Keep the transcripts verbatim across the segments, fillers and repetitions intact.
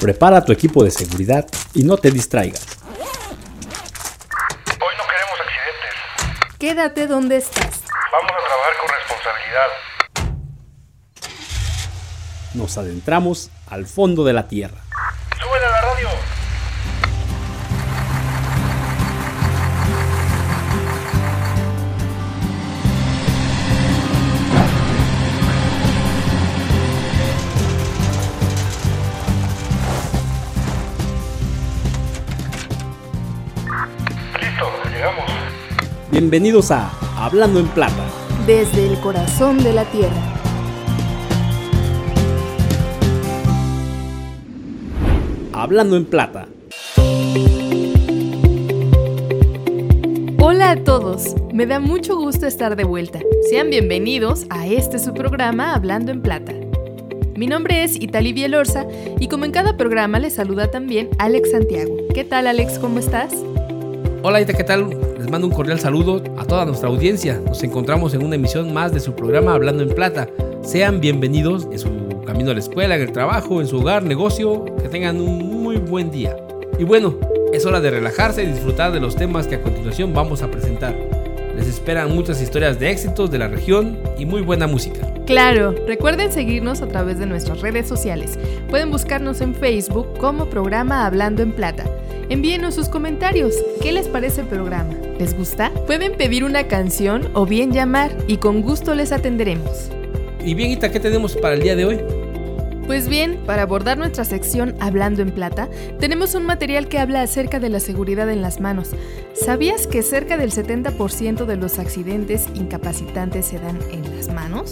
Prepara tu equipo de seguridad y no te distraigas. Hoy no queremos accidentes. Quédate donde estás. Vamos a trabajar con responsabilidad. Nos adentramos al fondo de la tierra. ¡Súbele a la radio! Llegamos. Bienvenidos a Hablando en Plata. Desde el corazón de la tierra. Hablando en Plata. Hola a todos, me da mucho gusto estar de vuelta. Sean bienvenidos a este su programa Hablando en Plata. Mi nombre es Itali Bielorza y como en cada programa les saluda también Alex Santiago. ¿Qué tal, Alex? ¿Cómo estás? Hola Ita, ¿qué tal? Les mando un cordial saludo a toda nuestra audiencia. Nos encontramos en una emisión más de su programa Hablando en Plata. Sean bienvenidos en su camino a la escuela, en el trabajo, en su hogar, negocio. Que tengan un muy buen día. Y bueno, es hora de relajarse y disfrutar de los temas que a continuación vamos a presentar. Les esperan muchas historias de éxitos de la región y muy buena música. Claro, recuerden seguirnos a través de nuestras redes sociales. Pueden buscarnos en Facebook como programa Hablando en Plata. Envíenos sus comentarios. ¿Qué les parece el programa? ¿Les gusta? Pueden pedir una canción o bien llamar y con gusto les atenderemos. Y bien, Ita, ¿qué tenemos para el día de hoy? Pues bien, para abordar nuestra sección Hablando en Plata, tenemos un material que habla acerca de la seguridad en las manos. ¿Sabías que cerca del setenta por ciento de los accidentes incapacitantes se dan en las manos?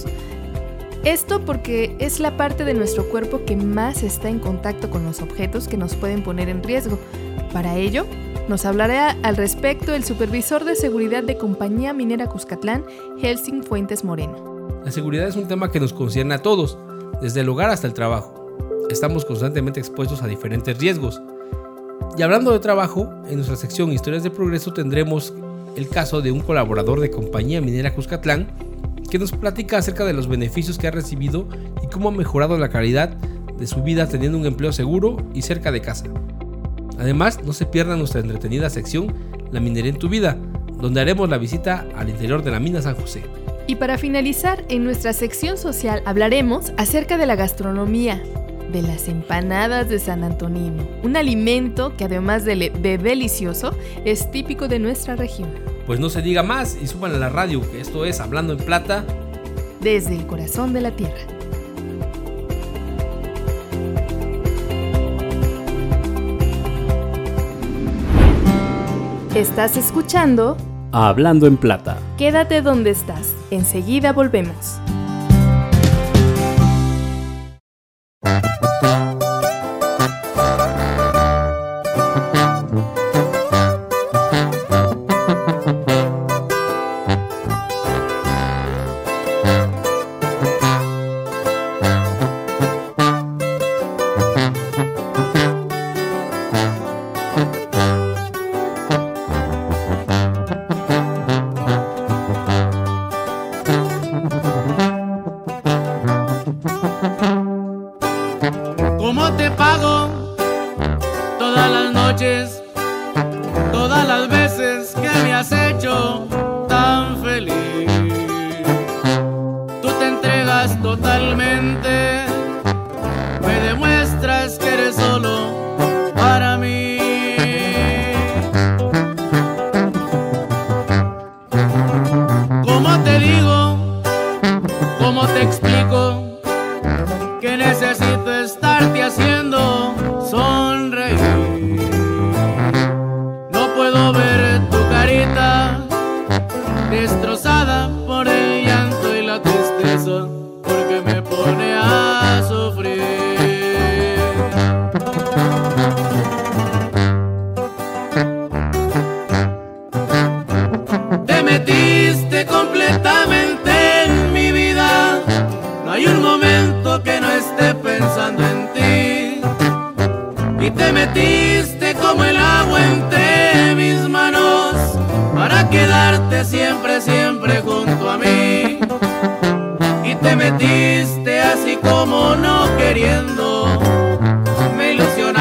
Esto porque es la parte de nuestro cuerpo que más está en contacto con los objetos que nos pueden poner en riesgo. Para ello, nos hablará al respecto el supervisor de seguridad de Compañía Minera Cuscatlán, Helsing Fuentes Moreno. La seguridad es un tema que nos concierne a todos, desde el hogar hasta el trabajo. Estamos constantemente expuestos a diferentes riesgos. Y hablando de trabajo, en nuestra sección Historias de Progreso tendremos el caso de un colaborador de Compañía Minera Cuscatlán que nos platica acerca de los beneficios que ha recibido y cómo ha mejorado la calidad de su vida teniendo un empleo seguro y cerca de casa. Además, no se pierda nuestra entretenida sección La Minería en tu Vida, donde haremos la visita al interior de la mina San José. Y para finalizar, en nuestra sección social hablaremos acerca de la gastronomía, de las empanadas de San Antonino, un alimento que además de, le- de delicioso, es típico de nuestra región. Pues no se diga más y suban a la radio, que esto es Hablando en Plata. Desde el corazón de la tierra. Estás escuchando Hablando en Plata. Quédate donde estás. Enseguida volvemos. ¿Cómo te pago todas las noches, todas las veces que me has hecho tan feliz? Tú te entregas totalmente, me demuestras que eres solo para mí. ¿Cómo te digo? ¿Cómo te explico? Que necesito estarte haciendo sonreír. No puedo ver tu carita destrozada por el llanto y la tristeza, porque me pone a sufrir. Te metiste completamente en mi vida, no hay un momento que no esté pensando en ti. Y te metiste como el agua entre mis manos para quedarte siempre, siempre junto a mí. Y te metiste así como no queriendo, me ilusionaste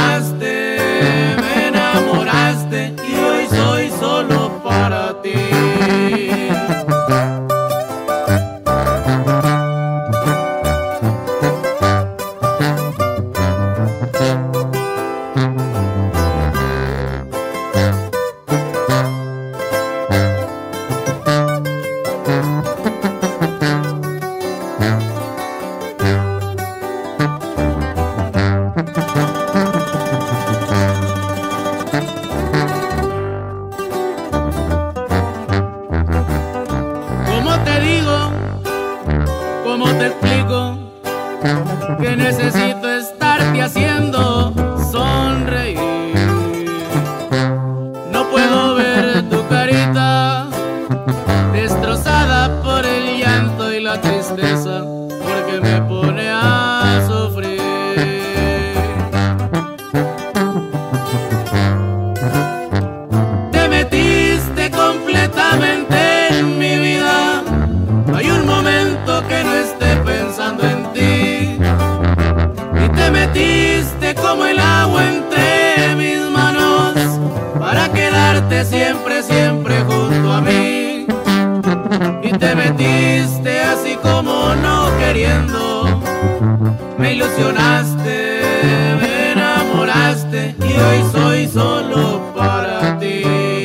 metiste como el agua entre mis manos para quedarte siempre, siempre junto a mí. Y te metiste así como no queriendo, me ilusionaste, me enamoraste y hoy soy solo para ti.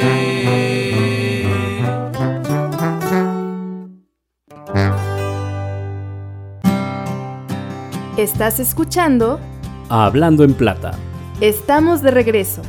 Estás escuchando Hablando en Plata. Estamos de regreso.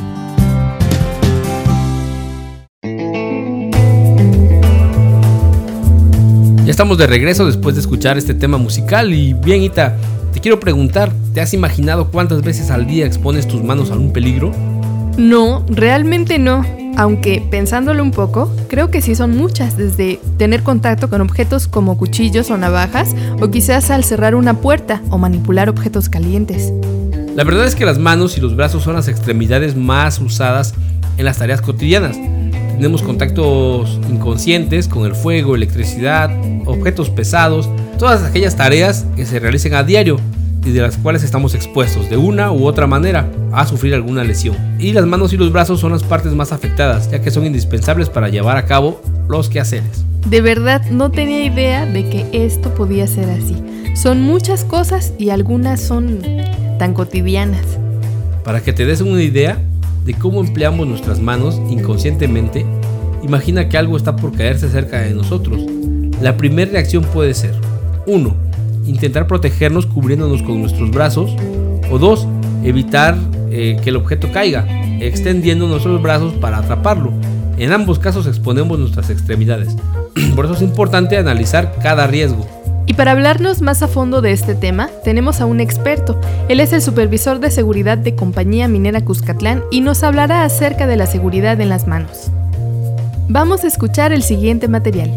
Ya estamos de regreso después de escuchar este tema musical. Y bien, Ita, te quiero preguntar, ¿te has imaginado cuántas veces al día expones tus manos a un peligro? No, realmente no. Aunque pensándolo un poco, creo que sí son muchas, desde tener contacto con objetos como cuchillos o navajas, o quizás al cerrar una puerta o manipular objetos calientes. La verdad es que las manos y los brazos son las extremidades más usadas en las tareas cotidianas. Tenemos contactos inconscientes con el fuego, electricidad, objetos pesados, todas aquellas tareas que se realicen a diario y de las cuales estamos expuestos de una u otra manera a sufrir alguna lesión. Y las manos y los brazos son las partes más afectadas, ya que son indispensables para llevar a cabo los quehaceres. De verdad no tenía idea de que esto podía ser así. Son muchas cosas y algunas son tan cotidianas. Para que te des una idea de cómo empleamos nuestras manos inconscientemente, imagina que algo está por caerse cerca de nosotros. La primera reacción puede ser: uno. Intentar protegernos cubriéndonos con nuestros brazos, o dos, evitar eh, que el objeto caiga, extendiendo nuestros brazos para atraparlo. En ambos casos exponemos nuestras extremidades. Por eso es importante analizar cada riesgo. Y para hablarnos más a fondo de este tema, tenemos a un experto. Él es el supervisor de seguridad de Compañía Minera Cuscatlán y nos hablará acerca de la seguridad en las manos. Vamos a escuchar el siguiente material.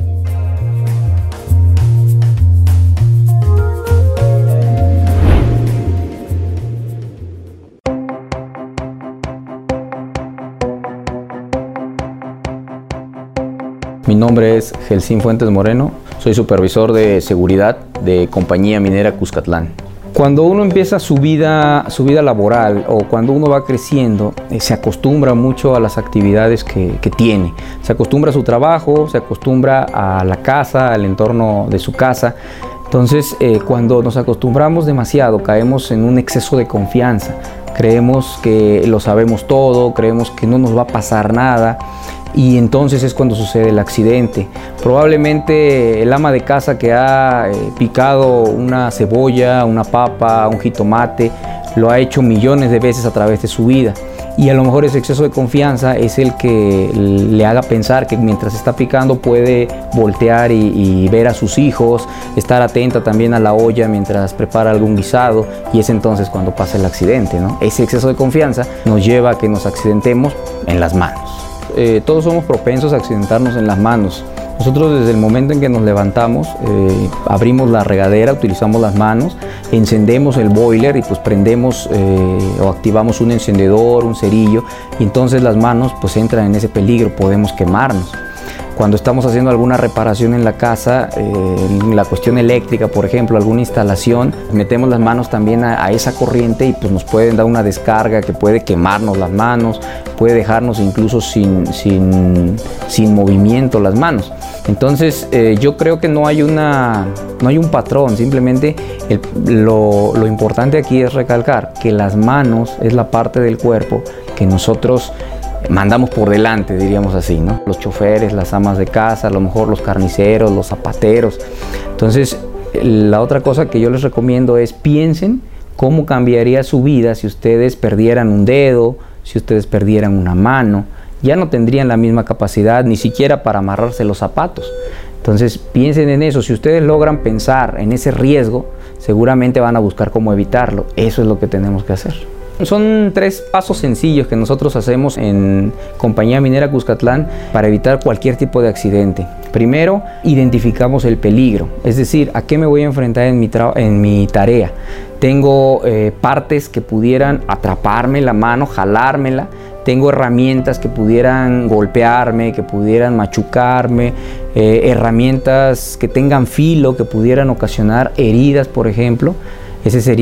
Mi nombre es Gelsín Fuentes Moreno, soy supervisor de seguridad de Compañía Minera Cuscatlán. Cuando uno empieza su vida, su vida laboral o cuando uno va creciendo, eh, se acostumbra mucho a las actividades que, que tiene. Se acostumbra a su trabajo, se acostumbra a la casa, al entorno de su casa. Entonces, eh, cuando nos acostumbramos demasiado, caemos en un exceso de confianza. Creemos que lo sabemos todo, creemos que no nos va a pasar nada. Y entonces es cuando sucede el accidente. Probablemente el ama de casa que ha eh, picado una cebolla, una papa, un jitomate, lo ha hecho millones de veces a través de su vida. Y a lo mejor ese exceso de confianza es el que le haga pensar que mientras está picando puede voltear y, y ver a sus hijos, estar atenta también a la olla mientras prepara algún guisado, y es entonces cuando pasa el accidente, ¿no? Ese exceso de confianza nos lleva a que nos accidentemos en las manos. Eh, todos somos propensos a accidentarnos en las manos. Nosotros desde el momento en que nos levantamos, eh, abrimos la regadera, utilizamos las manos, encendemos el boiler y pues prendemos eh, o activamos un encendedor, un cerillo, y entonces las manos pues entran en ese peligro, podemos quemarnos. Cuando estamos haciendo alguna reparación en la casa, eh, en la cuestión eléctrica, por ejemplo, alguna instalación, metemos las manos también a, a esa corriente y pues nos pueden dar una descarga que puede quemarnos las manos, puede dejarnos incluso sin, sin, sin movimiento las manos. Entonces eh, yo creo que no hay, una, no hay un patrón, simplemente el, lo, lo importante aquí es recalcar que las manos es la parte del cuerpo que nosotros mandamos por delante, diríamos así, ¿no? Los choferes, las amas de casa, a lo mejor los carniceros, los zapateros. Entonces, la otra cosa que yo les recomiendo es piensen cómo cambiaría su vida si ustedes perdieran un dedo, si ustedes perdieran una mano. Ya no tendrían la misma capacidad ni siquiera para amarrarse los zapatos. Entonces, piensen en eso. Si ustedes logran pensar en ese riesgo, seguramente van a buscar cómo evitarlo. Eso es lo que tenemos que hacer. Son tres pasos sencillos que nosotros hacemos en Compañía Minera Cuscatlán para evitar cualquier tipo de accidente. Primero, identificamos el peligro, es decir, a qué me voy a enfrentar en mi, en mi tarea. Tengo eh, partes que pudieran atraparme la mano, jalármela. Tengo herramientas que pudieran golpearme, que pudieran machucarme, eh, herramientas que tengan filo, que pudieran ocasionar heridas, por ejemplo. Ese sería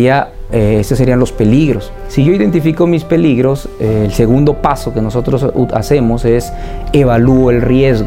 eh, estos serían los peligros. Si yo identifico mis peligros, eh, el segundo paso que nosotros hacemos es evalúo el riesgo.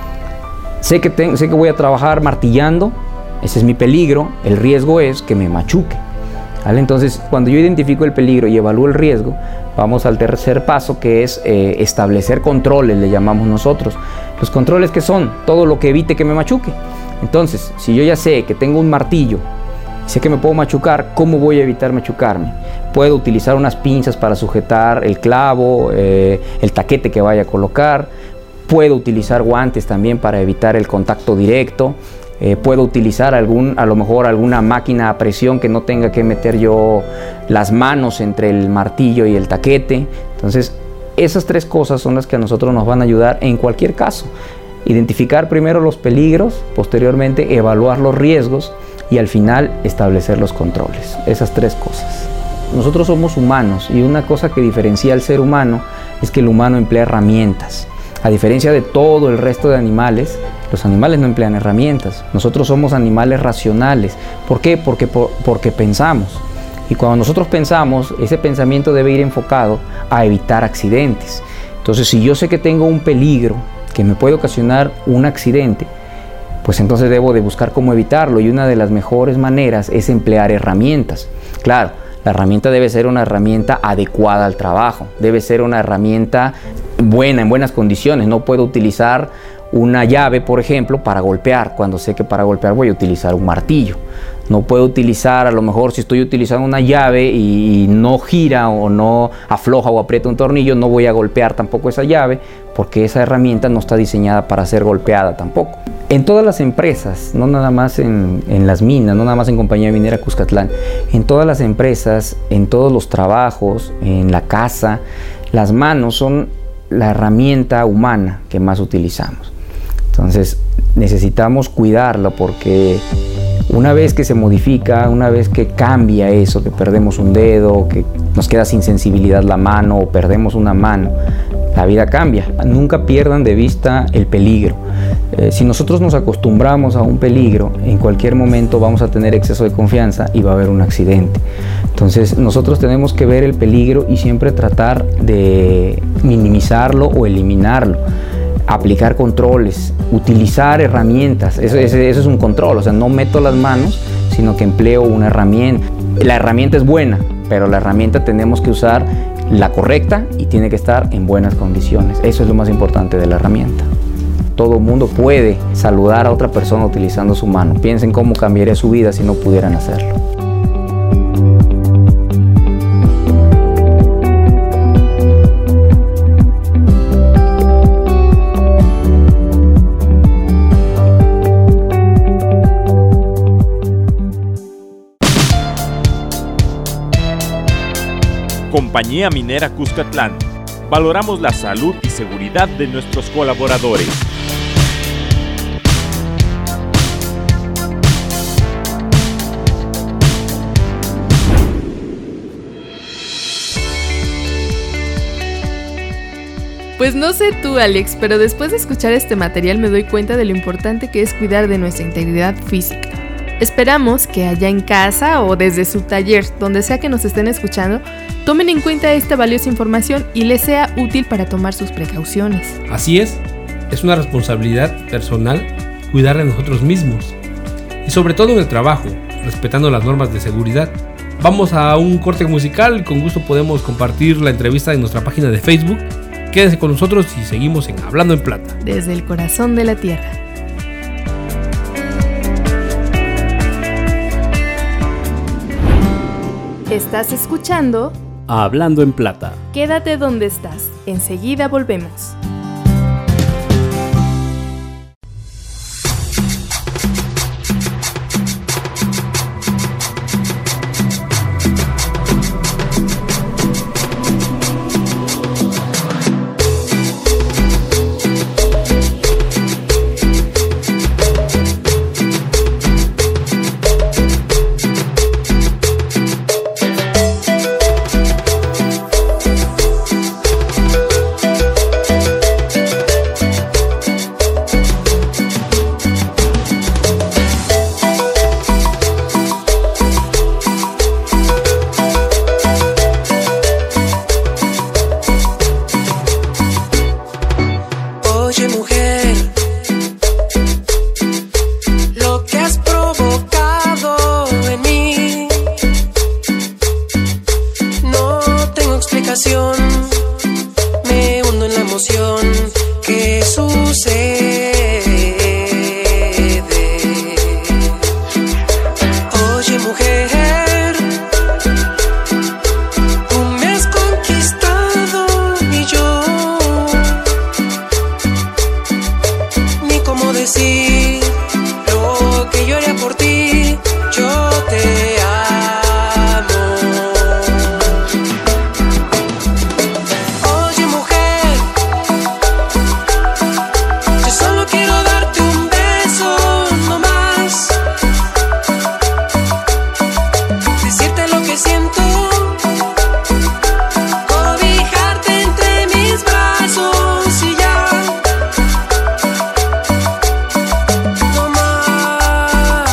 Sé que, tengo, sé que voy a trabajar martillando, ese es mi peligro, el riesgo es que me machuque. ¿Vale? Entonces, cuando yo identifico el peligro y evalúo el riesgo, vamos al tercer paso, que es eh, establecer controles, le llamamos nosotros. Los controles, ¿qué son? Todo lo que evite que me machuque. Entonces, si yo ya sé que tengo un martillo, sé que me puedo machucar, ¿cómo voy a evitar machucarme? Puedo utilizar unas pinzas para sujetar el clavo, eh, el taquete que vaya a colocar. Puedo utilizar guantes también para evitar el contacto directo. Eh, puedo utilizar algún, a lo mejor alguna máquina a presión que no tenga que meter yo las manos entre el martillo y el taquete. Entonces, esas tres cosas son las que a nosotros nos van a ayudar en cualquier caso. Identificar primero los peligros, posteriormente evaluar los riesgos y al final establecer los controles. Esas tres cosas. Nosotros somos humanos y una cosa que diferencia al ser humano es que el humano emplea herramientas. A diferencia de todo el resto de animales, los animales no emplean herramientas. Nosotros somos animales racionales. ¿Por qué? Porque, por, porque pensamos. Y cuando nosotros pensamos, ese pensamiento debe ir enfocado a evitar accidentes. Entonces, si yo sé que tengo un peligro que me puede ocasionar un accidente, pues entonces debo de buscar cómo evitarlo. Y una de las mejores maneras es emplear herramientas. Claro, la herramienta debe ser una herramienta adecuada al trabajo. Debe ser una herramienta buena, en buenas condiciones. No puedo utilizar una llave, por ejemplo, para golpear, cuando sé que para golpear voy a utilizar un martillo. No puedo utilizar, a lo mejor si estoy utilizando una llave y no gira o no afloja o aprieta un tornillo, no voy a golpear tampoco esa llave, porque esa herramienta no está diseñada para ser golpeada tampoco. En todas las empresas, no nada más en, en las minas, no nada más en Compañía Minera Cuscatlán, en todas las empresas, en todos los trabajos, en la casa, las manos son la herramienta humana que más utilizamos. Entonces necesitamos cuidarlo, porque una vez que se modifica, una vez que cambia eso, que perdemos un dedo, que nos queda sin sensibilidad la mano o perdemos una mano, la vida cambia. Nunca pierdan de vista el peligro. Eh, si nosotros nos acostumbramos a un peligro, en cualquier momento vamos a tener exceso de confianza y va a haber un accidente. Entonces nosotros tenemos que ver el peligro y siempre tratar de minimizarlo o eliminarlo. Aplicar controles, utilizar herramientas, eso, eso, eso es un control, o sea, no meto las manos, sino que empleo una herramienta. La herramienta es buena, pero la herramienta tenemos que usar la correcta y tiene que estar en buenas condiciones. Eso es lo más importante de la herramienta. Todo el mundo puede saludar a otra persona utilizando su mano. Piensen cómo cambiaría su vida si no pudieran hacerlo. Compañía Minera Cuscatlán. Valoramos la salud y seguridad de nuestros colaboradores. Pues no sé tú, Alex, pero después de escuchar este material me doy cuenta de lo importante que es cuidar de nuestra integridad física. Esperamos que allá en casa o desde su taller, donde sea que nos estén escuchando, tomen en cuenta esta valiosa información y les sea útil para tomar sus precauciones. Así es, es una responsabilidad personal cuidar de nosotros mismos y sobre todo en el trabajo, respetando las normas de seguridad. Vamos a un corte musical, con gusto podemos compartir la entrevista en nuestra página de Facebook. Quédense con nosotros y seguimos en Hablando en Plata. Desde el corazón de la tierra. Estás escuchando Hablando en Plata. Quédate donde estás. Enseguida volvemos. ocasión me hundo en la emoción que sucede. Oye, mujer, tú me has conquistado y yo ni cómo decir lo que yo haría por ti. Yo te amo. Oye, mujer, yo solo quiero darte un beso, no más. Decirte lo que siento, cobijarte entre mis brazos y ya. No más.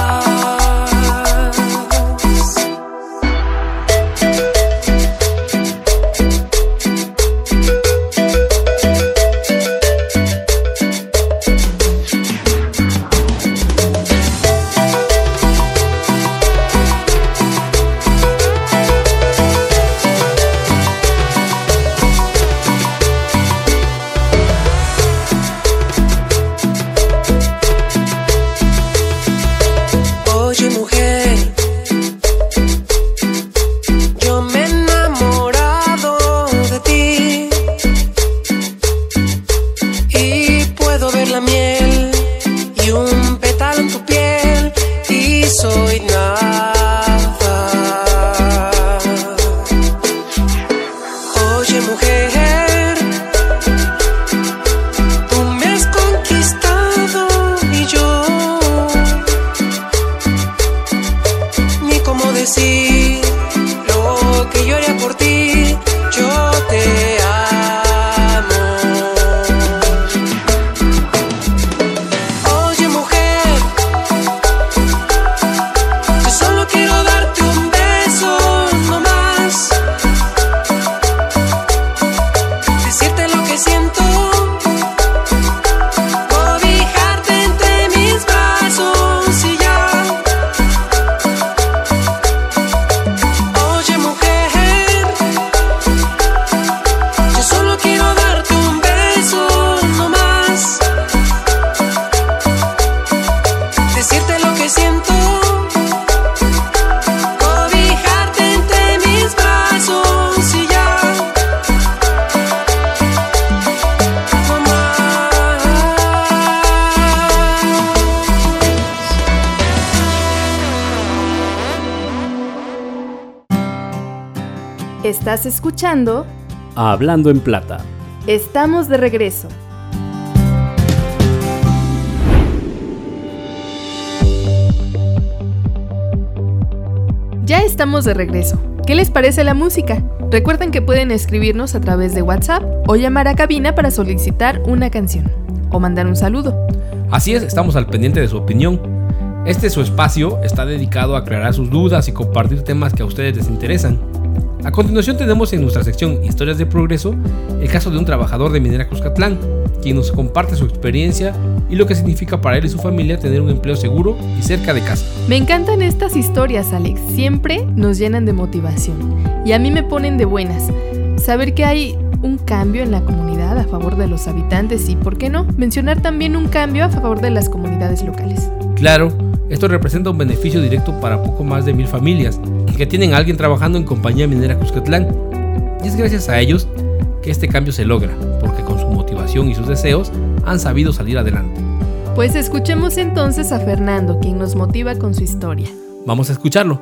Oye, mujer, yo me he enamorado de ti y puedo ver la miel y un pétalo en tu piel y soy nada. Oye, mujer, tú me has conquistado y yo ni cómo decir lo que yo haría por ti. Yo te amo. Oye, mujer, yo solo quiero darte un beso, no más. Decirte lo que siento, cobijarte entre mis brazos y ya. Oye, mujer, yo solo quiero darte un beso, no más. Decirte lo que siento, cobijarte entre mis brazos y ya. No más. Estás escuchando Hablando en Plata. Estamos de regreso. Ya estamos de regreso. ¿Qué les parece la música? Recuerden que pueden escribirnos a través de WhatsApp o llamar a cabina para solicitar una canción o mandar un saludo. Así es, estamos al pendiente de su opinión. Este su espacio está dedicado a aclarar sus dudas y compartir temas que a ustedes les interesan. A continuación tenemos en nuestra sección Historias de Progreso el caso de un trabajador de Minera Cuscatlán, quien nos comparte su experiencia y lo que significa para él y su familia tener un empleo seguro y cerca de casa. Me encantan estas historias, Alex. Siempre nos llenan de motivación y a mí me ponen de buenas. Saber que hay un cambio en la comunidad a favor de los habitantes y, ¿por qué no?, mencionar también un cambio a favor de las comunidades locales. Claro, esto representa un beneficio directo para poco más de mil familias que tienen a alguien trabajando en Compañía Minera Cuscatlán. Y es gracias a ellos que este cambio se logra, porque con su motivación y sus deseos han sabido salir adelante. Pues escuchemos entonces a Fernando, quien nos motiva con su historia. Vamos a escucharlo.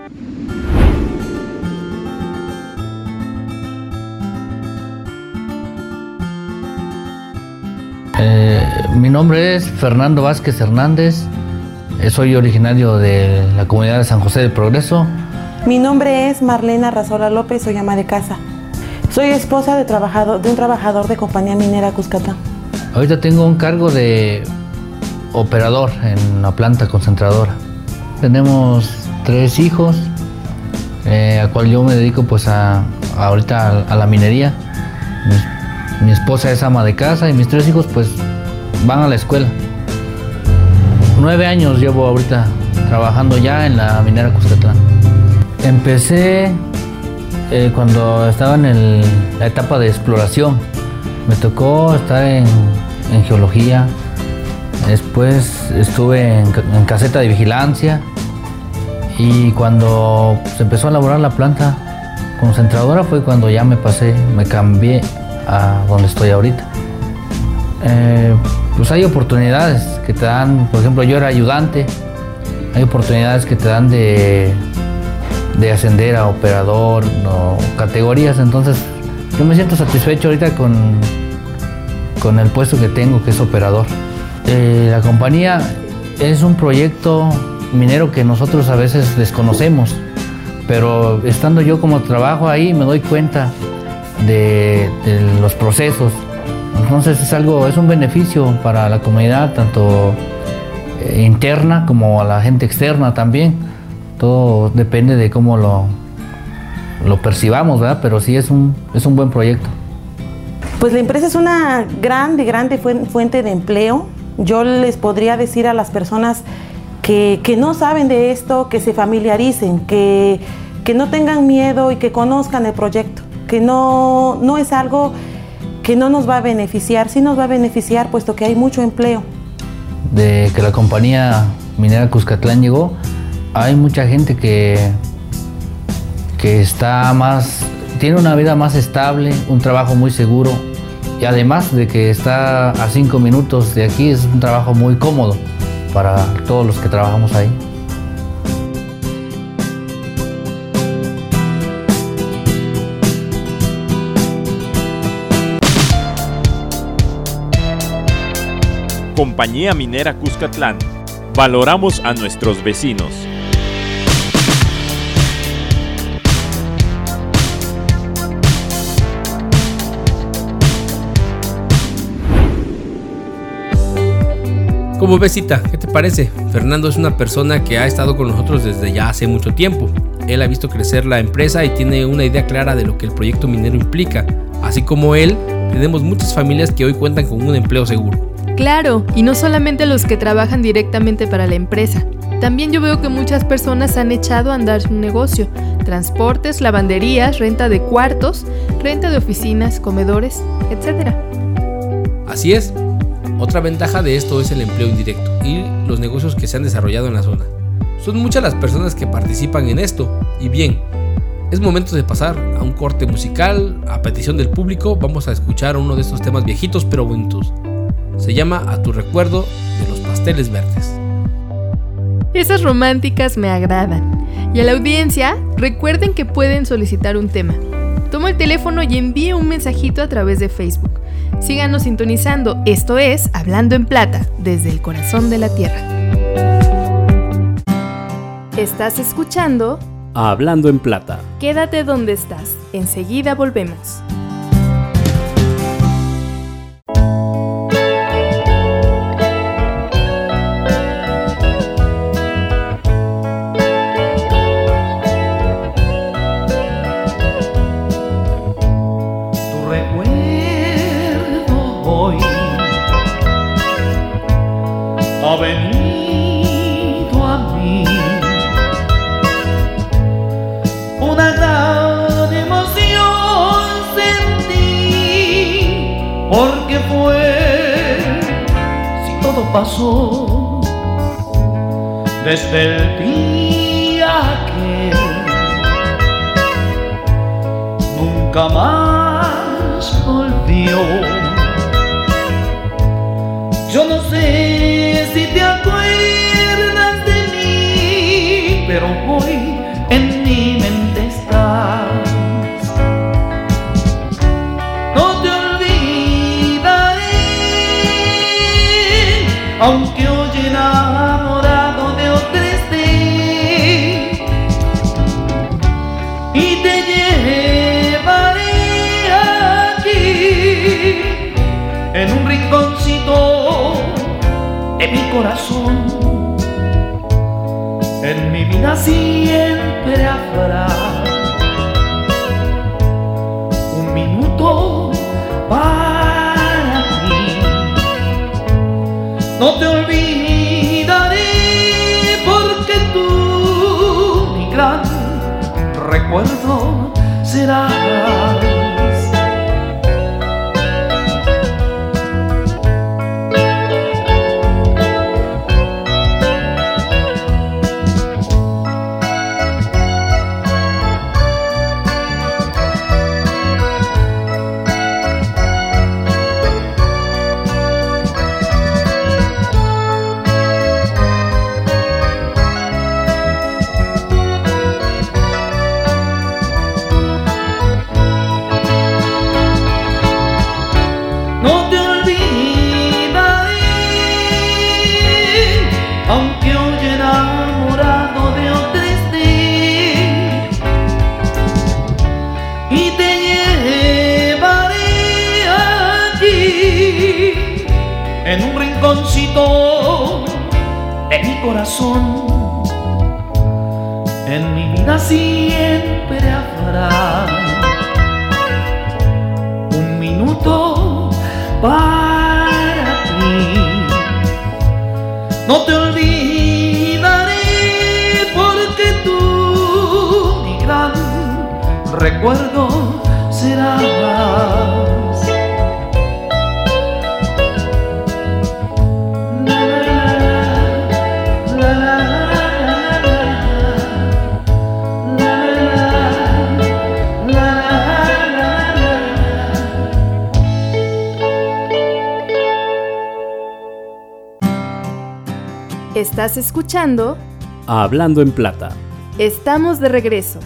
Eh, mi nombre es Fernando Vázquez Hernández, eh, soy originario de la comunidad de San José del Progreso. Mi nombre es Marlena Razola López, soy ama de casa. Soy esposa de, trabajador, de un trabajador de Compañía Minera Cuscatlán. Ahorita tengo un cargo de operador en la planta concentradora. Tenemos tres hijos, eh, a cual yo me dedico pues a, a ahorita a, a la minería. Mi, mi esposa es ama de casa y mis tres hijos pues van a la escuela. Nueve años llevo ahorita trabajando ya en la minera Cuscatlán. Empecé eh, cuando estaba en el, la etapa de exploración. Me tocó estar en, en geología, después estuve en, en caseta de vigilancia y cuando se empezó a elaborar la planta concentradora fue cuando ya me pasé, me cambié a donde estoy ahorita. Eh, pues hay oportunidades que te dan, por ejemplo, yo era ayudante, hay oportunidades que te dan de, de ascender a operador o categorías, entonces yo me siento satisfecho ahorita con, con el puesto que tengo, que es operador. Eh, la compañía es un proyecto minero que nosotros a veces desconocemos, pero estando yo como trabajo ahí me doy cuenta de, de los procesos. Entonces es algo, es un beneficio para la comunidad, tanto eh, interna como a la gente externa también. Todo depende de cómo lo, lo percibamos, ¿verdad? Pero sí es un, es un buen proyecto. Pues la empresa es una grande, grande fuente de empleo. Yo les podría decir a las personas que, que no saben de esto, que se familiaricen, que, que no tengan miedo y que conozcan el proyecto, que no, no es algo que no nos va a beneficiar, sí nos va a beneficiar puesto que hay mucho empleo. De que la compañía minera Cuscatlán llegó, hay mucha gente que, que está más, tiene una vida más estable, un trabajo muy seguro y además de que está a cinco minutos de aquí, es un trabajo muy cómodo para todos los que trabajamos ahí. Compañía Minera Cuscatlán. Valoramos a nuestros vecinos. Como ves, Cita, ¿qué te parece? Fernando es una persona que ha estado con nosotros desde ya hace mucho tiempo. Él ha visto crecer la empresa y tiene una idea clara de lo que el proyecto minero implica. Así como él, tenemos muchas familias que hoy cuentan con un empleo seguro. Claro, y no solamente los que trabajan directamente para la empresa. También yo veo que muchas personas han echado a andar su negocio. Transportes, lavanderías, renta de cuartos, renta de oficinas, comedores, etcétera. Así es. Otra ventaja de esto es el empleo indirecto y los negocios que se han desarrollado en la zona. Son muchas las personas que participan en esto. Y bien, es momento de pasar a un corte musical. A petición del público vamos a escuchar uno de estos temas viejitos pero bonitos. Se llama A tu recuerdo, de Los Pasteles Verdes. Esas románticas me agradan. Y a la audiencia, recuerden que pueden solicitar un tema. Toma el teléfono y envíe un mensajito a través de Facebook. Síganos sintonizando. Esto es Hablando en Plata, desde el corazón de la tierra. Estás escuchando Hablando en Plata. Quédate donde estás. Enseguida volvemos. Ha venido a mí una gran emoción sentí, porque fue, si todo pasó desde el día que nunca más volvió. Yo no sé si te acuerdas de mí, pero hoy en mi mente estás. No te olvidaré, aunque hoy enamorado de otra esté, y te llevaré aquí en un rinconcito de mi corazón. En mi vida siempre habrá un minuto para ti. No te olvidaré, porque tú, mi gran recuerdo, serás. rinconcito de mi corazón, en mi vida siempre habrá un minuto para ti. No te olvidaré porque tú mi gran recuerdo serás. Estás escuchando Hablando en Plata. Estamos de regreso.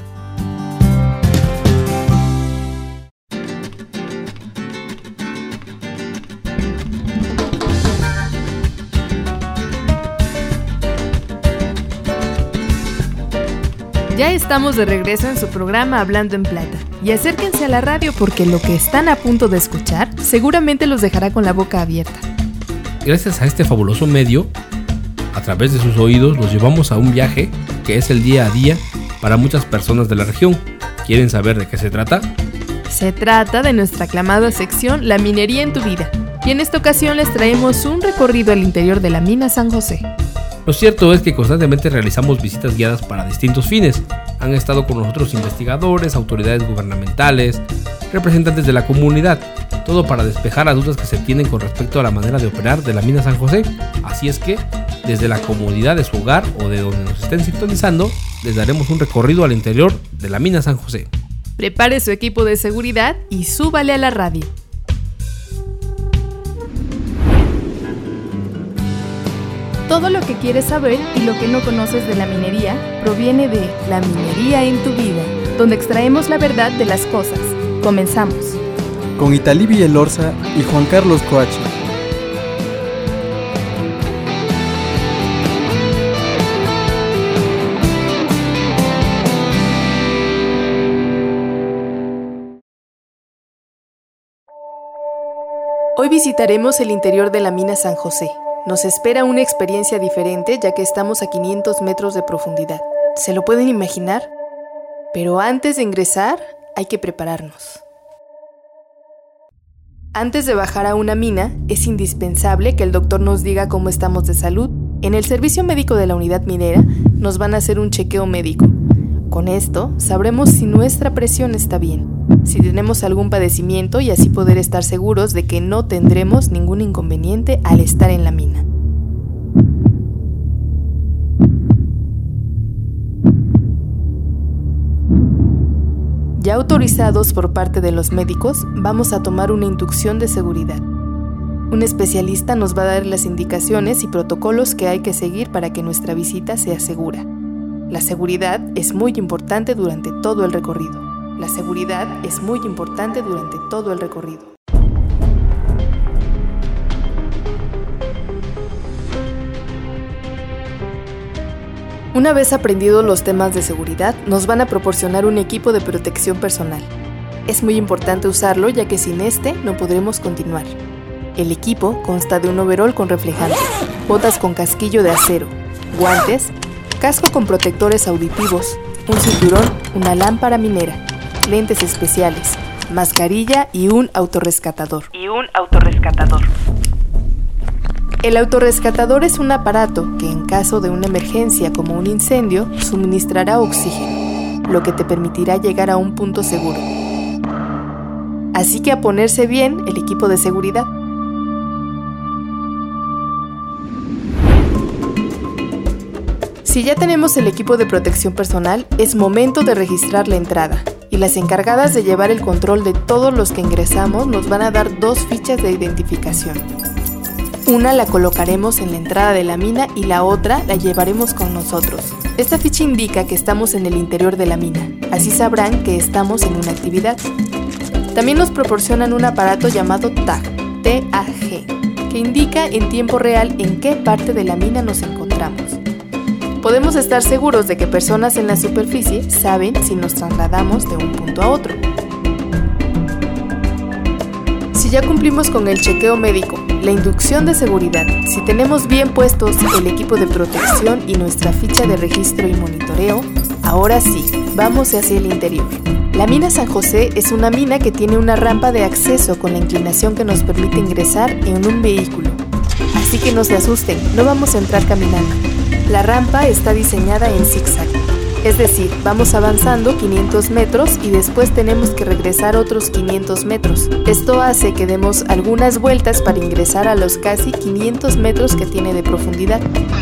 Ya estamos de regreso en su programa Hablando en Plata. Y acérquense a la radio porque lo que están a punto de escuchar seguramente los dejará con la boca abierta. Gracias a este fabuloso medio, a través de sus oídos los llevamos a un viaje que es el día a día para muchas personas de la región. ¿Quieren saber de qué se trata? Se trata de nuestra aclamada sección La Minería en tu Vida. Y en esta ocasión les traemos un recorrido al interior de la mina San José. Lo cierto es que constantemente realizamos visitas guiadas para distintos fines. Han estado con nosotros investigadores, autoridades gubernamentales, representantes de la comunidad, todo para despejar las dudas que se tienen con respecto a la manera de operar de la mina San José. Así es que, desde la comodidad de su hogar o de donde nos estén sintonizando, les daremos un recorrido al interior de la mina San José. Prepare su equipo de seguridad y súbale a la radio. Todo lo que quieres saber y lo que no conoces de la minería proviene de La Minería en tu Vida, donde extraemos la verdad de las cosas. Comenzamos. Con Italí Villalorza y Juan Carlos Coache. Hoy visitaremos el interior de la mina San José. Nos espera una experiencia diferente ya que estamos a quinientos metros de profundidad. ¿Se lo pueden imaginar? Pero antes de ingresar, hay que prepararnos. Antes de bajar a una mina, es indispensable que el doctor nos diga cómo estamos de salud. En el servicio médico de la unidad minera, nos van a hacer un chequeo médico. Con esto, sabremos si nuestra presión está bien, si tenemos algún padecimiento y así poder estar seguros de que no tendremos ningún inconveniente al estar en la mina. Ya autorizados por parte de los médicos, vamos a tomar una inducción de seguridad. Un especialista nos va a dar las indicaciones y protocolos que hay que seguir para que nuestra visita sea segura. La seguridad es muy importante durante todo el recorrido. La seguridad es muy importante durante todo el recorrido. Una vez aprendidos los temas de seguridad, nos van a proporcionar un equipo de protección personal. Es muy importante usarlo ya que sin este no podremos continuar. El equipo consta de un overol con reflejantes, botas con casquillo de acero, guantes, casco con protectores auditivos, un cinturón, una lámpara minera, lentes especiales, mascarilla y un autorrescatador. Y un autorrescatador. El autorrescatador es un aparato que en caso de una emergencia como un incendio, suministrará oxígeno, lo que te permitirá llegar a un punto seguro. Así que a ponerse bien el equipo de seguridad. Si ya tenemos el equipo de protección personal, es momento de registrar la entrada. Y las encargadas de llevar el control de todos los que ingresamos nos van a dar dos fichas de identificación. Una la colocaremos en la entrada de la mina y la otra la llevaremos con nosotros. Esta ficha indica que estamos en el interior de la mina. Así sabrán que estamos en una actividad. También nos proporcionan un aparato llamado tag, T A G, que indica en tiempo real en qué parte de la mina nos encontramos. Podemos estar seguros de que personas en la superficie saben si nos trasladamos de un punto a otro. Si ya cumplimos con el chequeo médico, la inducción de seguridad, si tenemos bien puestos el equipo de protección y nuestra ficha de registro y monitoreo, ahora sí, vamos hacia el interior. La mina San José es una mina que tiene una rampa de acceso con la inclinación que nos permite ingresar en un vehículo. Así que no se asusten, no vamos a entrar caminando. La rampa está diseñada en zigzag. Es decir, vamos avanzando quinientos metros y después tenemos que regresar otros quinientos metros. Esto hace que demos algunas vueltas para ingresar a los casi quinientos metros que tiene de profundidad.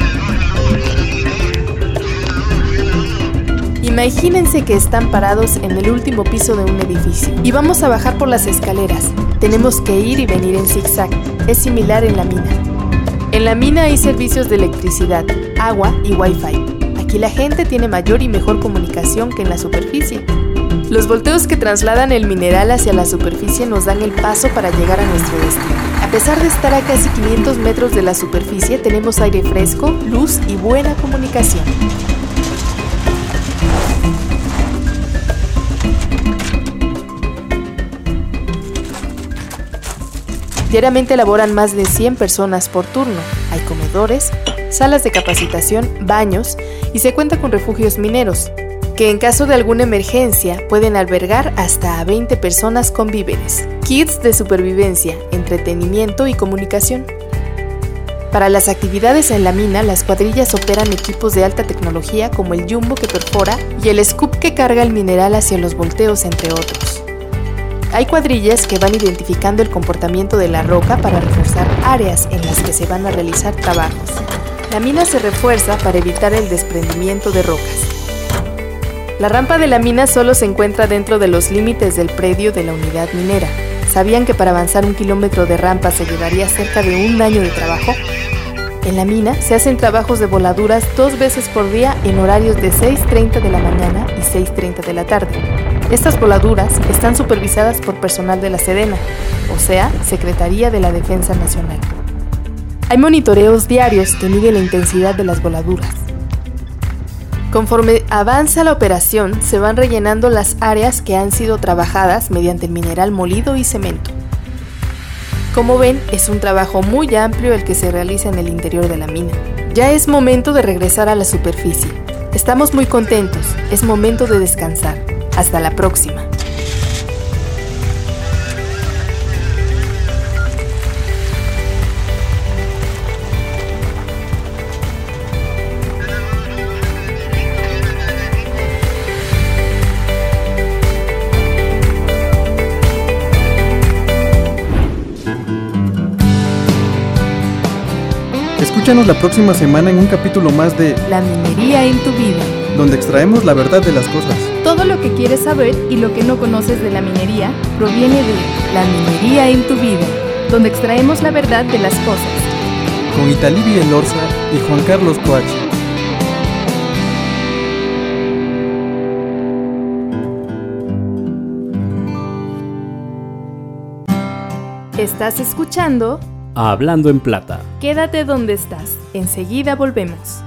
Imagínense que están parados en el último piso de un edificio y vamos a bajar por las escaleras. Tenemos que ir y venir en zigzag. Es similar en la mina. En la mina hay servicios de electricidad, agua y wifi. Aquí la gente tiene mayor y mejor comunicación que en la superficie. Los volteos que trasladan el mineral hacia la superficie nos dan el paso para llegar a nuestro destino. A pesar de estar a casi quinientos metros de la superficie, tenemos aire fresco, luz y buena comunicación. Diariamente laboran más de cien personas por turno. Hay comedores, salas de capacitación, baños y se cuenta con refugios mineros, que en caso de alguna emergencia pueden albergar hasta a veinte personas con víveres, kits de supervivencia, entretenimiento y comunicación. Para las actividades en la mina, las cuadrillas operan equipos de alta tecnología como el jumbo que perfora y el scoop que carga el mineral hacia los volteos, entre otros. Hay cuadrillas que van identificando el comportamiento de la roca para reforzar áreas en las que se van a realizar trabajos. La mina se refuerza para evitar el desprendimiento de rocas. La rampa de la mina solo se encuentra dentro de los límites del predio de la unidad minera. ¿Sabían que para avanzar un kilómetro de rampa se llevaría cerca de un año de trabajo? En la mina se hacen trabajos de voladuras dos veces por día en horarios de seis treinta de la mañana y seis treinta de la tarde. Estas voladuras están supervisadas por personal de la Sedena, o sea, Secretaría de la Defensa Nacional. Hay monitoreos diarios que miden la intensidad de las voladuras. Conforme avanza la operación, se van rellenando las áreas que han sido trabajadas mediante mineral molido y cemento. Como ven, es un trabajo muy amplio el que se realiza en el interior de la mina. Ya es momento de regresar a la superficie. Estamos muy contentos, es momento de descansar. Hasta la próxima. Escúchanos la próxima semana en un capítulo más de La minería en tu vida, donde extraemos la verdad de las cosas. Todo lo que quieres saber y lo que no conoces de la minería proviene de La minería en tu vida, donde extraemos la verdad de las cosas. Con Italibi Elorza y Juan Carlos Coach. Estás escuchando Hablando en Plata. Quédate donde estás, enseguida volvemos.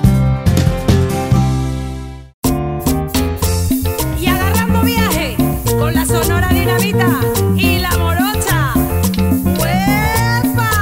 Y agarrando viaje con la Sonora Dinamita y la Morocha. ¡Uepa!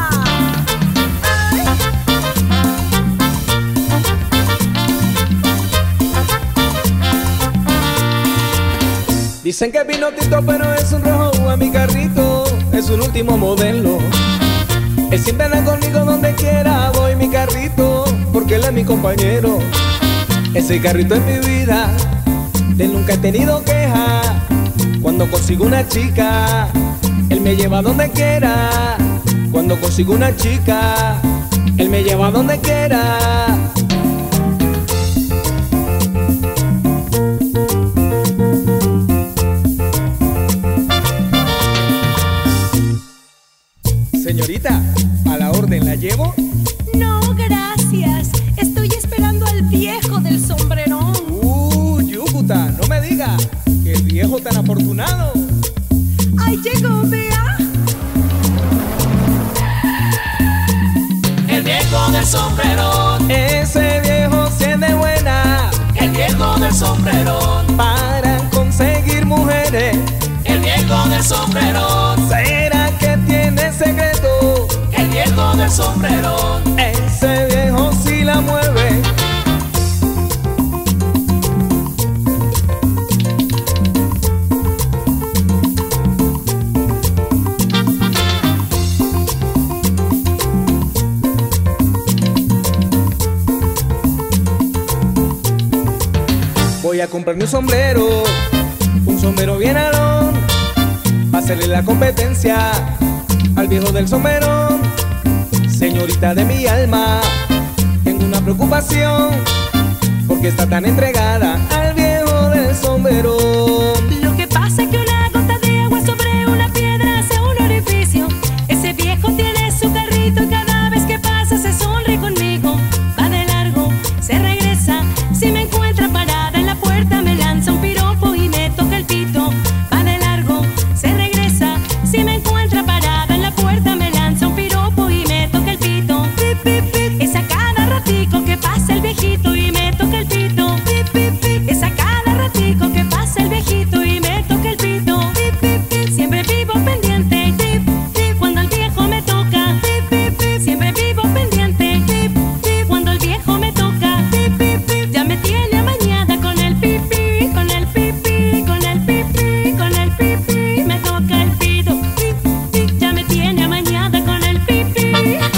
Dicen que es pinotito, pero es un rojo a mi carrito, es un último modelo. Él siempre anda conmigo donde quiera voy, mi carrito, porque él es mi compañero. Ese carrito es mi vida, de él nunca he tenido queja. Cuando consigo una chica, él me lleva donde quiera. Cuando consigo una chica, él me lleva donde quiera. Señorita, ¿a la orden la llevo? No, gracias. Estoy esperando al viejo del sombrerón. Uh, Yucuta, no me diga que el viejo tan afortunado. Ahí llegó, vea. El viejo del sombrerón. Ese viejo sí es de buena. El viejo del sombrerón. Para conseguir mujeres. El viejo del sombrerón. Será del sombrero. Ese viejo sí la mueve. Voy a comprarme un sombrero, un sombrero bien alón, para hacerle la competencia al viejo del sombrero. Señorita de mi alma, tengo una preocupación, porque está tan entregada al viejo del sombrero. Lo que pasa es que una gota de agua sobre una piedra hace un orificio. Ese viejo tiene su carrito y cada vez que pasa se sonríe conmigo. Va de largo, se regresa, si me encuentra parada en la puerta me lanza un piropo y me toca el pito. Va de largo, se regresa, si me encuentra parada en la puerta me lanza un piropo y me toca el pito. Pip, pip, pip. Es a cada ratico que pasa el viejito y me toca el pito. Pip, pip, pip. Es a cada ratico que pasa el viejito y me toca el pito. Pip, pip, pip. Siempre vivo pendiente. Pip, pip. Cuando el viejo me toca. Pip, pip, pip. Siempre vivo pendiente. Pip, pip. Cuando el viejo me toca. Pip, pip, pip. Ya me tiene amañada con el pipí, con el pipí, con el pipí, con el pipí. Me toca el pito. Pip, pip. Ya me tiene amañada con el pipí.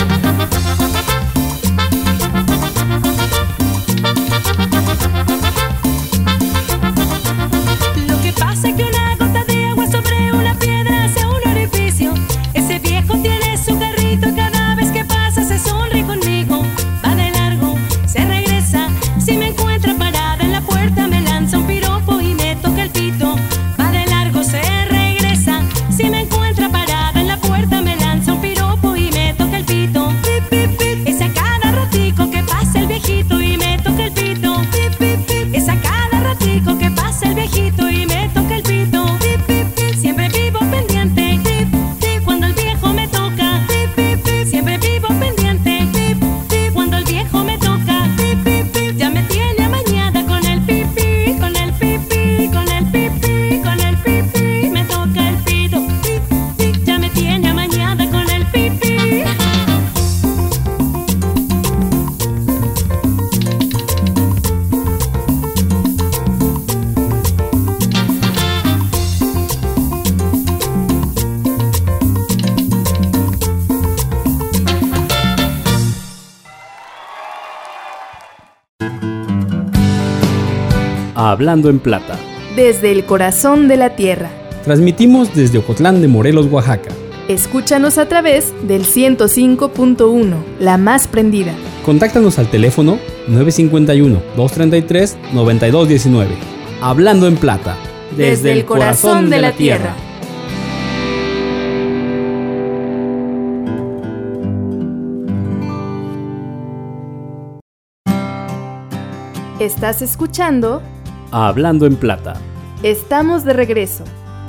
Lo que pasa es que una gota de agua sobre una piedra hace un orificio. Ese viejo tiene su carrito y cada vez que pasa se sonríe conmigo. Va de largo, se regresa, si me encuentra parada en la puerta me lanza un piropo y me toca el pito. Va de largo, se regresa, si me encuentra parada en la puerta me lanza un piropo y me toca el pito. Pip, pip, pip. Es a cada ratico que pasa el viejito y me toca el pito. Pip, pip, pip. Es a cada ratico que pasa el viejito y me toca el pito. Pip, pip, pip. Siempre vivo pendiente. Pip, pip. Cuando el viejo me toca. Pip, pip, pip. Siempre vivo pendiente. Pip, pip. Cuando el viejo me toca. Pip, pip, pip. Ya me tiene amañada con el pipí, con el pipí, con el pipí, con el pipí. Me toca el pito. Pip, pip. Ya me tiene amañada con el pipí. Hablando en Plata. Desde el corazón de la tierra. Transmitimos desde Ocotlán de Morelos, Oaxaca. Escúchanos a través del ciento cinco punto uno, la más prendida. Contáctanos al teléfono nueve cinco uno, dos tres tres, nueve dos uno nueve. Hablando en Plata. Desde el corazón de la tierra. Estás escuchando Hablando en Plata. Estamos de regreso.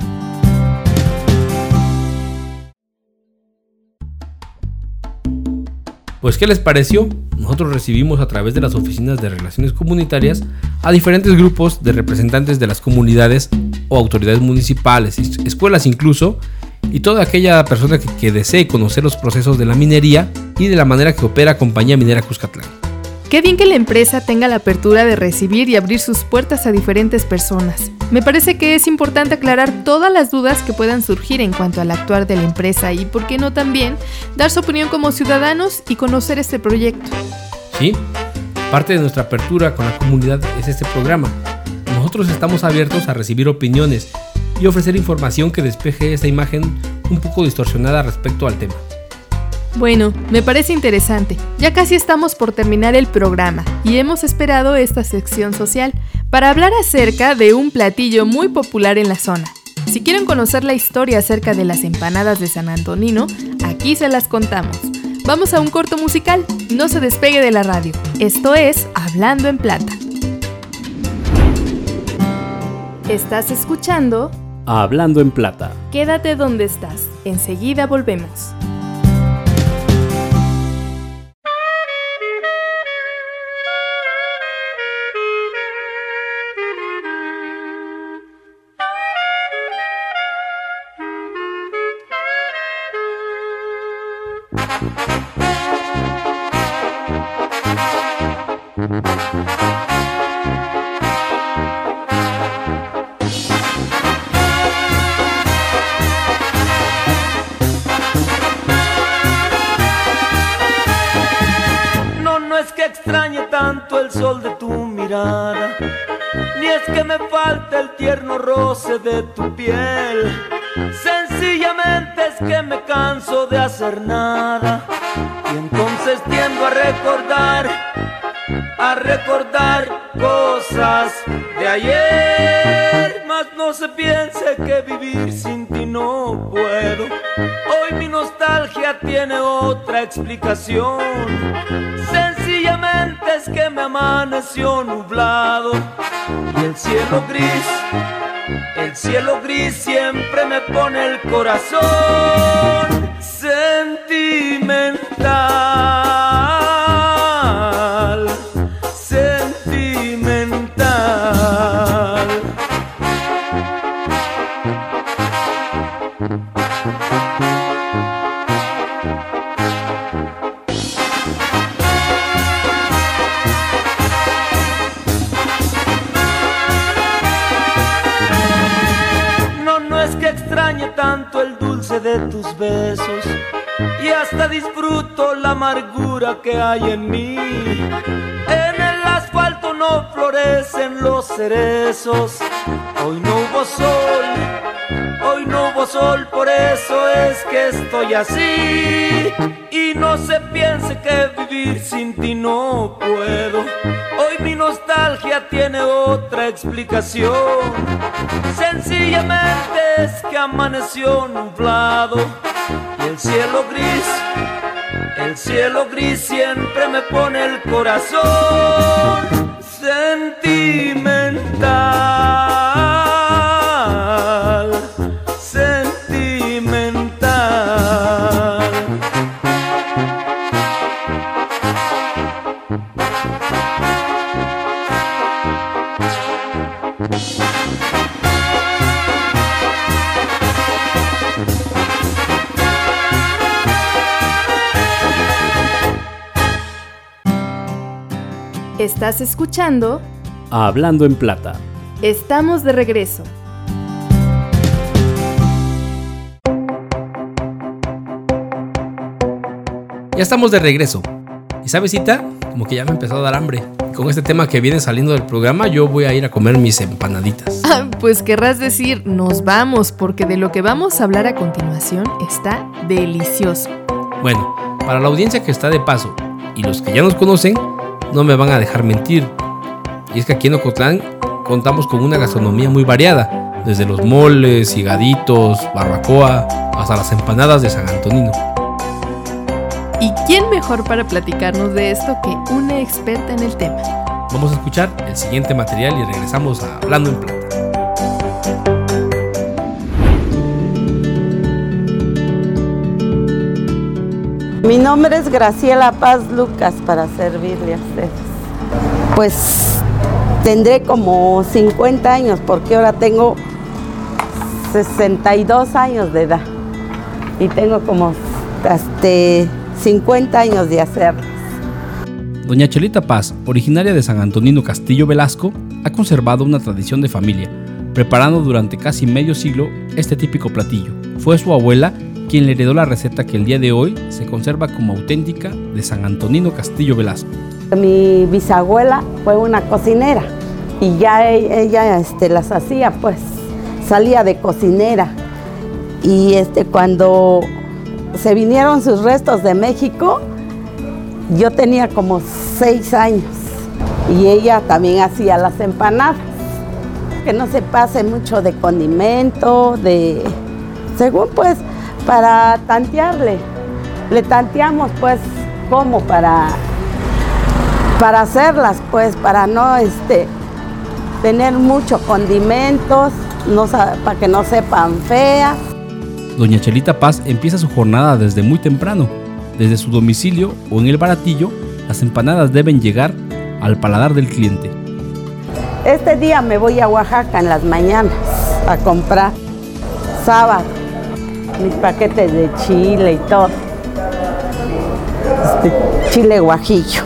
Pues, ¿qué les pareció? Nosotros recibimos a través de las oficinas de relaciones comunitarias a diferentes grupos de representantes de las comunidades o autoridades municipales, escuelas incluso, y toda aquella persona que, que desee conocer los procesos de la minería y de la manera que opera Compañía Minera Cuscatlán. Qué bien que la empresa tenga la apertura de recibir y abrir sus puertas a diferentes personas. Me parece que es importante aclarar todas las dudas que puedan surgir en cuanto al actuar de la empresa y, por qué no también, dar su opinión como ciudadanos y conocer este proyecto. Sí, parte de nuestra apertura con la comunidad es este programa. Nosotros estamos abiertos a recibir opiniones y ofrecer información que despeje esta imagen un poco distorsionada respecto al tema. Bueno, me parece interesante. Ya casi estamos por terminar el programa y hemos esperado esta sección social para hablar acerca de un platillo muy popular en la zona. Si quieren conocer la historia acerca de las empanadas de San Antonino, aquí se las contamos. Vamos a un corto musical, no se despegue de la radio. Esto es Hablando en Plata. ¿Estás escuchando? Hablando en Plata. Quédate donde estás, enseguida volvemos. Thank you. roce de tu piel. Sencillamente es que me canso de hacer nada y entonces tiendo a recordar, a recordar cosas de ayer. Mas no se piense que vivir sin ti no puedo. Hoy mi nostalgia tiene otra explicación. Sencillamente es que me amaneció nublado y el cielo gris, el cielo gris siempre me pone el corazón sentimental, sentimental. Tanto el dulce de tus besos y hasta disfruto la amargura que hay en mí. En el asfalto no florecen los cerezos. Hoy no hubo sol, hoy no hubo sol, por eso es que estoy así. Y no se piense que vivir sin ti no puedo. Hoy mi nostalgia tiene otra explicación. Sencillamente es que amaneció nublado y el cielo gris, el cielo gris siempre me pone el corazón sentimental, sentimental. Estás escuchando Hablando en Plata. Estamos de regreso. Ya estamos de regreso. Y sabes, Cita, como que ya me empezó a dar hambre. Y con este tema que viene saliendo del programa, yo voy a ir a comer mis empanaditas. Ah, pues querrás decir, nos vamos, porque de lo que vamos a hablar a continuación está delicioso. Bueno, para la audiencia que está de paso y los que ya nos conocen, no me van a dejar mentir. Y es que aquí en Ocotlán contamos con una gastronomía muy variada, desde los moles, higaditos, barbacoa, hasta las empanadas de San Antonino. ¿Y quién mejor para platicarnos de esto que una experta en el tema? Vamos a escuchar el siguiente material y regresamos a Hablando en Plata. Mi nombre es Graciela Paz Lucas, para servirle a ustedes. Pues tendré como cincuenta años, porque ahora tengo sesenta y dos años de edad y tengo como hasta cincuenta años de hacerlas. Doña Chelita Paz, originaria de San Antonino Castillo Velasco, ha conservado una tradición de familia, preparando durante casi medio siglo este típico platillo. Fue su abuela quien le heredó la receta que el día de hoy se conserva como auténtica de San Antonino Castillo Velasco. Mi bisabuela fue una cocinera y ya ella este, las hacía, pues salía de cocinera. Y este, cuando se vinieron sus restos de México, yo tenía como seis años y ella también hacía las empanadas. Que no se pase mucho de condimento, de según pues para tantearle. Le tanteamos pues como para, para hacerlas, pues para no este, tener mucho condimentos, no, para que no sepan feas. Doña Chelita Paz empieza su jornada desde muy temprano. Desde su domicilio o en el baratillo, las empanadas deben llegar al paladar del cliente. Este día me voy a Oaxaca en las mañanas a comprar sábado, mis paquetes de chile y todo. Este, chile guajillo.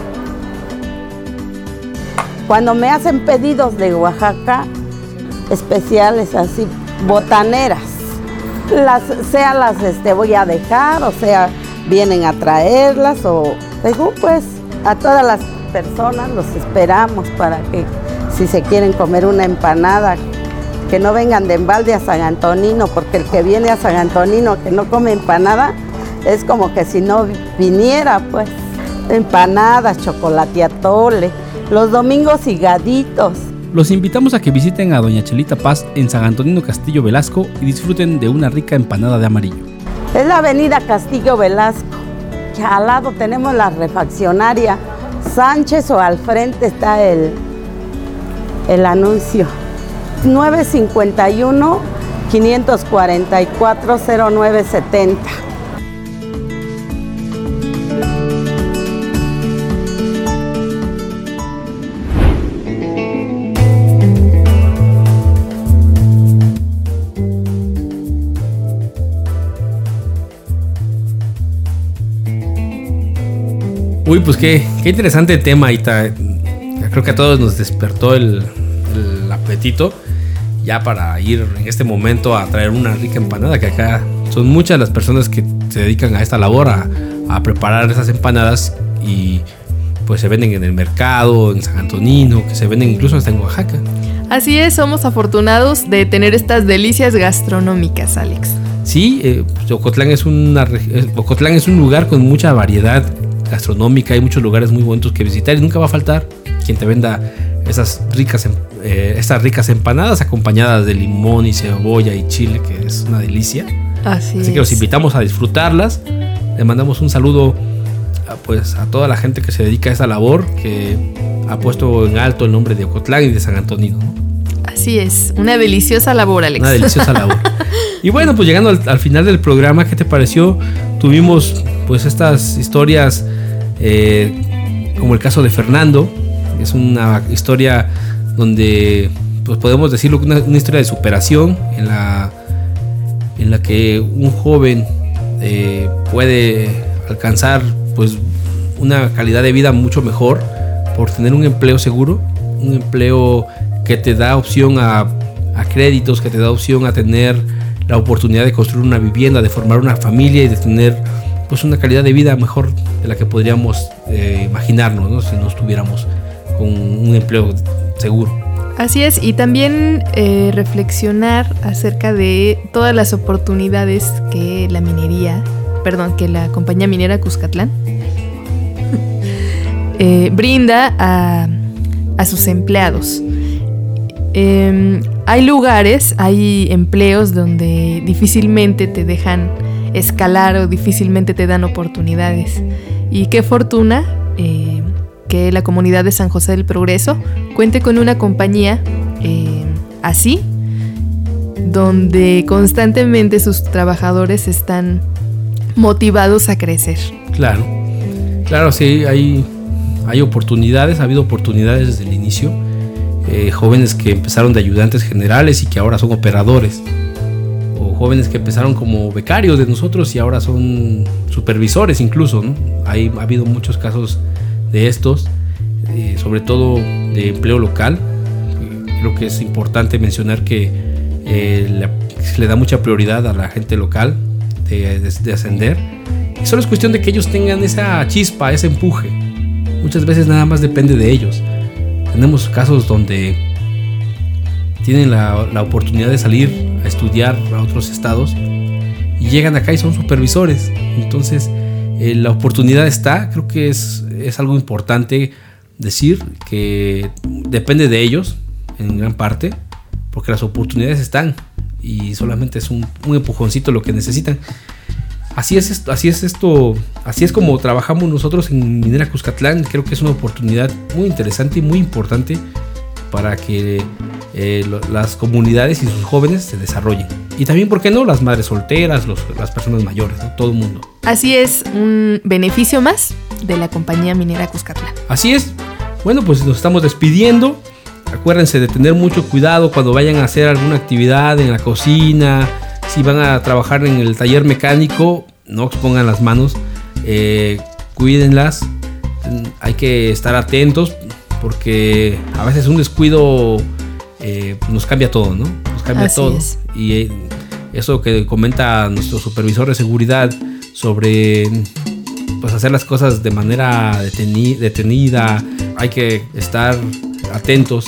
Cuando me hacen pedidos de Oaxaca, especiales así, botaneras, las, sea las este, voy a dejar, o sea, vienen a traerlas, o según pues a todas las personas los esperamos para que si se quieren comer una empanada que no vengan de embalde a San Antonino, porque el que viene a San Antonino que no come empanada, es como que si no viniera, pues. Empanadas, chocolate atole, los domingos higaditos. Los invitamos a que visiten a Doña Chelita Paz en San Antonino Castillo Velasco y disfruten de una rica empanada de amarillo. Es la avenida Castillo Velasco, que al lado tenemos la refaccionaria Sánchez, o al frente está el, el anuncio. nueve cincuenta y uno, quinientos cuarenta y cuatro, cero nueve setenta. Uy, pues qué, qué interesante tema, Ita. Creo que a todos nos despertó el, el apetito ya para ir en este momento a traer una rica empanada, que acá son muchas las personas que se dedican a esta labor, a, a preparar esas empanadas, y pues se venden en el mercado, en San Antonino, que se venden incluso hasta en Oaxaca. Así es, somos afortunados de tener estas delicias gastronómicas, Alex. Sí, eh, pues Ocotlán es una, Ocotlán es un lugar con mucha variedad gastronómica, hay muchos lugares muy bonitos que visitar y nunca va a faltar quien te venda esas ricas, eh, estas ricas empanadas acompañadas de limón y cebolla y chile, que es una delicia. Así, Así que los invitamos a disfrutarlas. Le mandamos un saludo a, pues, a toda la gente que se dedica a esa labor, que ha puesto en alto el nombre de Ocotlán y de San Antonino, ¿no? Así es, una deliciosa labor, Alex. Una deliciosa labor. Y bueno, pues llegando al, al final del programa, ¿qué te pareció? Tuvimos pues estas historias, eh, como el caso de Fernando. Es una historia donde pues podemos decirlo, una, una historia de superación en la, en la que un joven eh, puede alcanzar pues una calidad de vida mucho mejor por tener un empleo seguro, un empleo que te da opción a, a créditos, que te da opción a tener la oportunidad de construir una vivienda, de formar una familia y de tener pues una calidad de vida mejor de la que podríamos eh, imaginarnos, ¿no? Si no estuviéramos con un empleo seguro. Así es, y también eh, reflexionar acerca de todas las oportunidades que la minería, perdón, que la compañía minera Cuscatlán eh, brinda a, a sus empleados. Eh, hay lugares, hay empleos donde difícilmente te dejan escalar o difícilmente te dan oportunidades. Y qué fortuna eh, que la comunidad de San José del Progreso cuente con una compañía eh, así, donde constantemente sus trabajadores están motivados a crecer. Claro, claro, sí, hay, hay oportunidades, ha habido oportunidades desde el inicio. Eh, jóvenes que empezaron de ayudantes generales y que ahora son operadores, o jóvenes que empezaron como becarios de nosotros y ahora son supervisores incluso, ¿no? Hay, ha habido muchos casos de estos, eh, sobre todo de empleo local. Eh, creo que es importante mencionar que eh, le, se le da mucha prioridad a la gente local de, de, de ascender, y solo es cuestión de que ellos tengan esa chispa, ese empuje. Muchas veces nada más depende de ellos. Tenemos casos donde tienen la, la oportunidad de salir a estudiar a otros estados y llegan acá y son supervisores. Entonces eh, la oportunidad está. Creo que es, es algo importante decir que depende de ellos en gran parte, porque las oportunidades están y solamente es un, un empujoncito lo que necesitan. Así es esto, así es esto, así es como trabajamos nosotros en Minera Cuscatlán. Creo que es una oportunidad muy interesante y muy importante para que eh, lo, las comunidades y sus jóvenes se desarrollen. Y también, ¿por qué no?, las madres solteras, los, las personas mayores, ¿no? Todo el mundo. Así es, un beneficio más de la compañía minera Cuscatlán. Así es. Bueno, pues nos estamos despidiendo. Acuérdense de tener mucho cuidado cuando vayan a hacer alguna actividad en la cocina. Si van a trabajar en el taller mecánico, no expongan las manos, eh, cuídenlas. Hay que estar atentos porque a veces un descuido eh, nos cambia todo, ¿no? Nos cambia Así todo. es. Y eh, eso que comenta nuestro supervisor de seguridad sobre pues hacer las cosas de manera deteni- detenida, hay que estar atentos a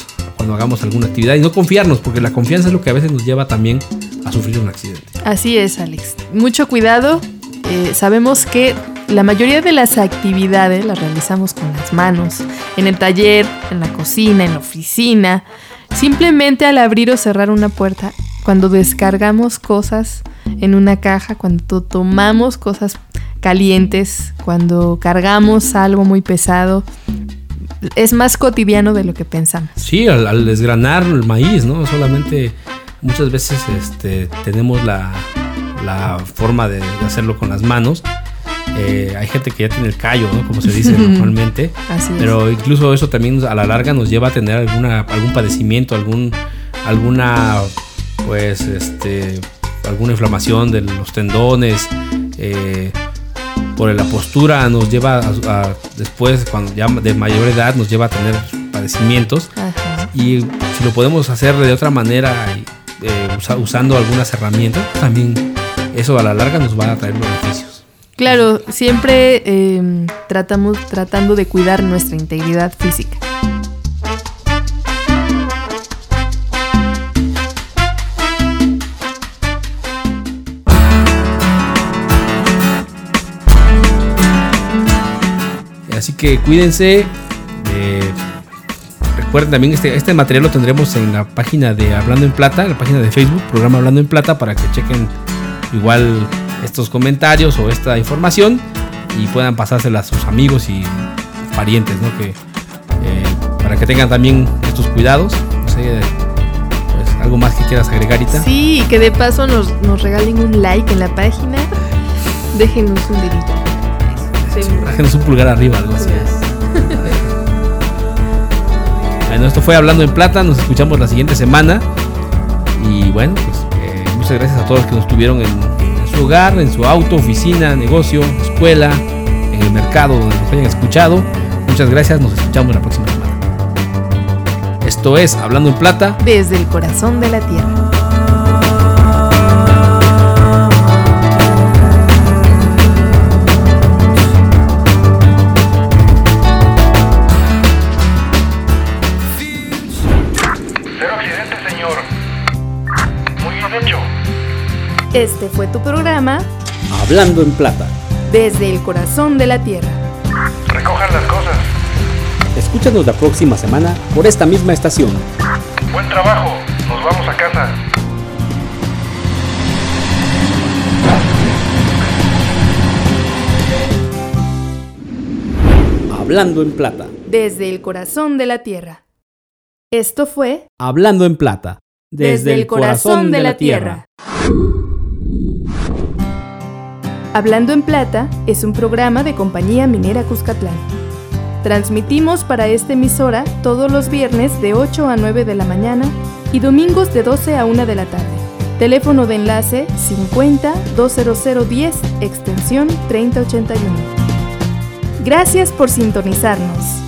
cuando hagamos alguna actividad y no confiarnos, porque la confianza es lo que a veces nos lleva también a sufrir un accidente. Así es, Alex. Mucho cuidado. Eh, sabemos que la mayoría de las actividades las realizamos con las manos, en el taller, en la cocina, en la oficina. Simplemente al abrir o cerrar una puerta, cuando descargamos cosas en una caja, cuando tomamos cosas calientes, cuando cargamos algo muy pesado, es más cotidiano de lo que pensamos. Sí, al, al desgranar el maíz, ¿no? Solamente muchas veces este, tenemos la, la forma de, de hacerlo con las manos. Eh, hay gente que ya tiene el callo, ¿no? Como se dice normalmente. Así es. Pero incluso eso también a la larga nos lleva a tener alguna, algún padecimiento, algún, alguna, pues, este, alguna inflamación de los tendones. Eh, por la postura nos lleva a, a después, cuando ya de mayor edad, nos lleva a tener padecimientos. Ajá. Y si lo podemos hacer de otra manera, eh, usa, usando algunas herramientas, también eso a la larga nos va a traer beneficios. Claro, siempre eh, tratamos tratando de cuidar nuestra integridad física. Así que cuídense. Eh, recuerden también este, este material lo tendremos en la página de Hablando en Plata, en la página de Facebook, programa Hablando en Plata, para que chequen igual estos comentarios o esta información y puedan pasársela a sus amigos y parientes, ¿no? Que, eh, para que tengan también estos cuidados. No sé, pues, algo más que quieras agregar, Rita. Sí, y que de paso nos, nos regalen un like en la página. Déjenos un dedito. Déjenos un pulgar arriba, algo así. Bueno, esto fue Hablando en Plata. Nos escuchamos la siguiente semana. Y bueno, pues eh, muchas gracias a todos los que nos tuvieron en, en su hogar, en su auto, oficina, negocio, escuela, en el mercado, donde nos hayan escuchado. Muchas gracias, nos escuchamos la próxima semana. Esto es Hablando en Plata, desde el corazón de la tierra. Este fue tu programa Hablando en Plata, desde el corazón de la tierra. Recojan las cosas. Escúchanos la próxima semana por esta misma estación. Buen trabajo, nos vamos a casa. Hablando en Plata, desde el corazón de la tierra. Esto fue Hablando en Plata, desde, desde el corazón, corazón de la tierra. Hablando en Plata es un programa de Compañía Minera Cuscatlán. Transmitimos para esta emisora todos los viernes de ocho a nueve de la mañana y domingos de doce a una de la tarde. Teléfono de enlace cincuenta, doscientos diez, extensión treinta ochenta y uno. Gracias por sintonizarnos.